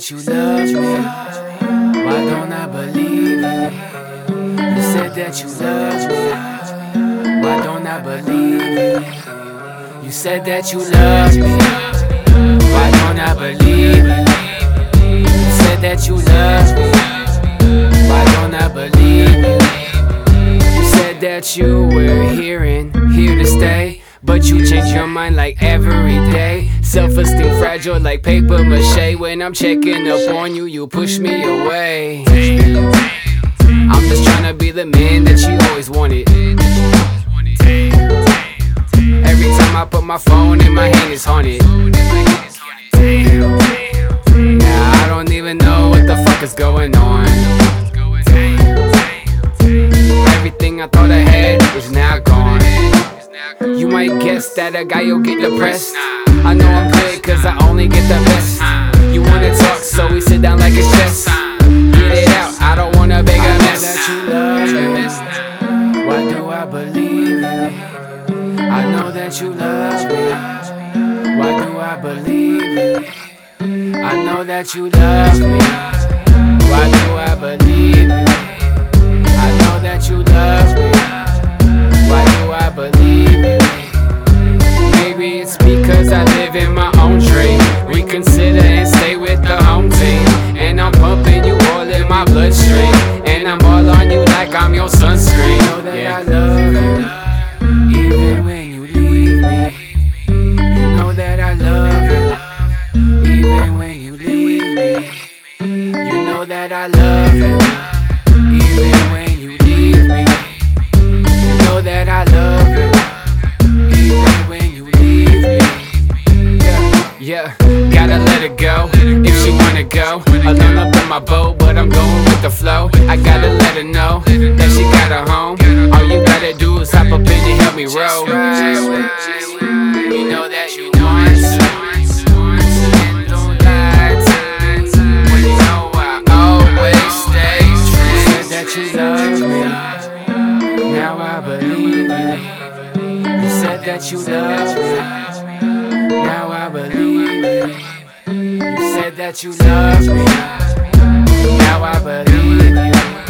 that you love me. Why don't I believe it? You said that you love me. Why don't I believe it? You said that you love me. Why don't I believe it? You said that you love me. Why don't I believe it? You said that you were here to stay, but you change your mind like every day. Self-esteem fragile like paper mache. When I'm checking up on you, you push me away. I'm just tryna be the man that you always wanted. Every time I put my phone in my hand, it's haunted. Now I don't even know what the fuck is going on. Everything I thought I had is now gone. You might guess that a guy will get depressed. I know I'm good cause I only get the best. You wanna talk so we sit down like it's chess. Get it out, I don't wanna beg a mess. I know that you love me. Why do I believe it? I know that you love me. Why do I believe it? I know that you love me. Why do I believe it? I know that you love me. Why do I believe it? Maybe it's because I live in my own dream. Reconsider and stay with the home team. And I'm pumping you all in my bloodstream. And I'm all on you like I'm your sunscreen. You know that I love you, even when you leave me. You know that I love you, even when you leave me. You know that I love you, even when you leave me. You know that I love you, even when you leave me. Yeah, gotta let her go if she wanna go. Alone up in my boat, but I'm going with the flow. I gotta let her know that she got a home. All you gotta do is hop up in and help me roll. You know that you want and don't lie to me. When you know I always stay true. You said that you love me. Now I believe it. You said that you love me. Now I believe it. You said that you love me. Now I believe it.